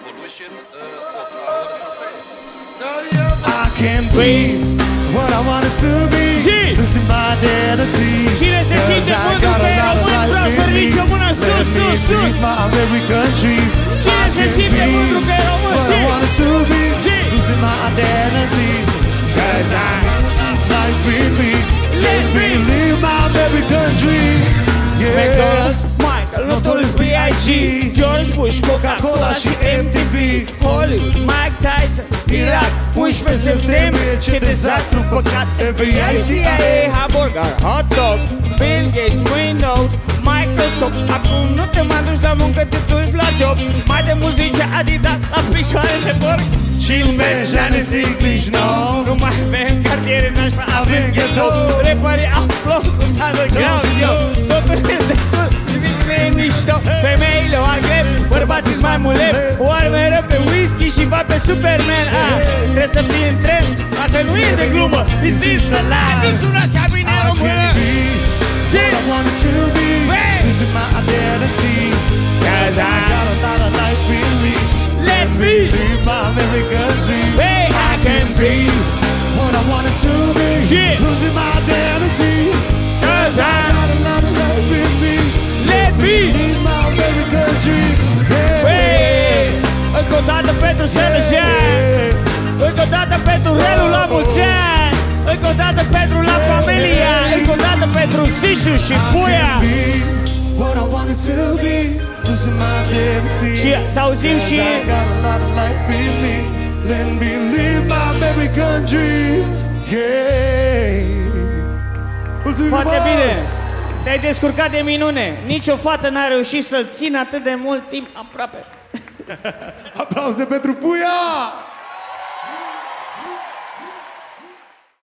evolution of our society. I can't be what I wanted to be. Losing my identity. Cine se simte mândru că e român, vreau să ridice o mână sus, sus, sus. Cine se simte mândru că e român, zi. Losing my identity. Cause I like me. Let me live my baby country. McDonald's, Michael, Notorious B.I.G. George Bush, Coca-Cola și MTV. Hollywood, Mike Tyson, Irak, 11 septembrie. Ce dezastru, păcat, FBI, CIA, hamburger, hot dog, Bill Gates, Windows, Microsoft. Acum nu te mai duci la muncă, te duci la job. Mai de mult zice Adidas la picioare de porc. Și în Benjane Ciclici, no. Nu mai avem cartiere, nașpa, avem ghetto. Reparii au flow, sunt underground, yo. Totul este cool, nimic nu e mișto. Femeile o arg grep, bărbații-s mai mulep. O arg mereu pe whisky și va pe Superman. Trebuie să fii în trend, dacă nu e de glumă. Is this the life? Nu sună așa bine română. What I wanted to be, losing my identity. Cause I got a lot of life in me. Let me live my very country. Hey, I can be what I wanted to be, losing my identity. Cause I got a lot of life in me. Let me live my very country. Hey, încă o dată pentru Selejan, încă o dată pentru Relu la mulți ani, încă o dată pentru La Familia, încă o dată pentru Sișu și Puia. What I wanted to be, losing my identity. Și să auzim și Let me live my baby country. Yeah. Foarte bine. Te-ai descurcat de minune. Nici o fată n-a reușit să-l țină atât de mult timp aproape. Aplauze pentru Puia!